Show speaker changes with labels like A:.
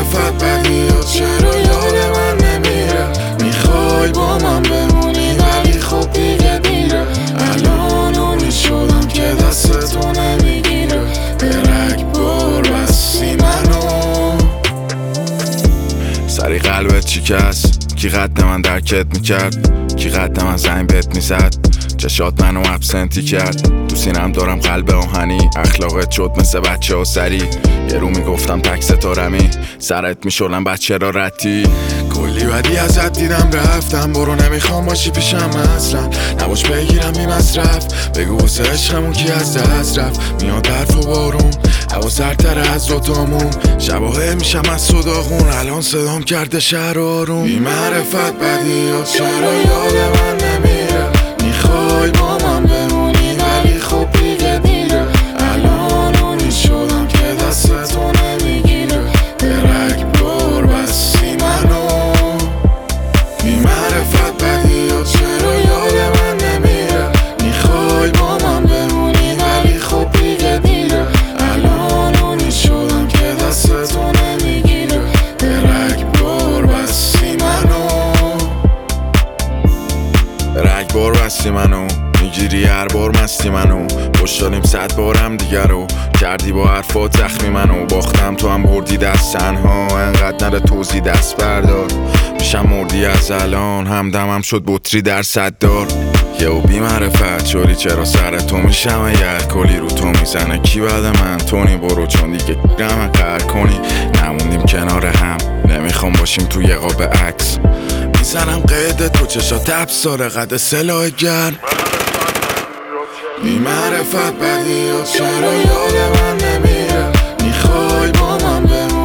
A: معرفت بدیات چرا یاد من نمیره؟ میخوای با من بمونی ولی خب دیگه دیره. الان اونی شدم که دستتو نمیگیره. به رگبار بستی منو. سری قلبت شکست، کی قد من درکت میکرد؟ کی قد من زنگ بهت میزد؟ چشات منو ابسنتی کرد. تو سینم دارم قلب آهنی، اخلاقت شد مثل بچه ها سری. یه رو میگفتم تک ستارمی، سرت میشلم بچه را رتی. کلی بدی ازت دیدم رفتم، برو نمیخوام باشی پیشم اصلا. نباش بگیرم بی مصرف، بگو واسه عشقمون کی از دست رفت. میاد برف و بارون، هوا سردتر از دوتامون. شباهه میشم از صداغون، الان صدام کرده شهر آروم. بی معرفت بدیات چرا یاد من نمیره؟ میخوای با من بمونی ولی خب دیگه دیره. الان اونی شدم که دستتو نمیگیره. به رگبار بستی منو. بی معرفت بدیات چرا یاد من نمیره؟ میخوای با من بمونی ولی خب دیگه دیره. الان اونی شدم که دستتو نمیگیره. به رگبار بستی منو. رگبار بستی منو، میگیری هر بار مستی منو. پشتانیم 100 بارم دیگر رو کردی با حرفات زخمی منو. باختم تو هم بردی دست تنها، انقدر نره توزی دست بردار. میشم مردی از الان، همدمم شد بطری در 100 دار. یهو بی معرفت شوری چرا سر تو میشم اگر کلی رو تو میزنه. کی بعد من تونی برو چون دیگه گمه قهر کنی. نموندیم کنار هم، نمیخوام باشیم توی قاب عکس. میزنم قید تو چشات ابساره قد سلاح گرم. بی معرفت بدیات چرا یاد من نمیره؟ میخوای با من بمونی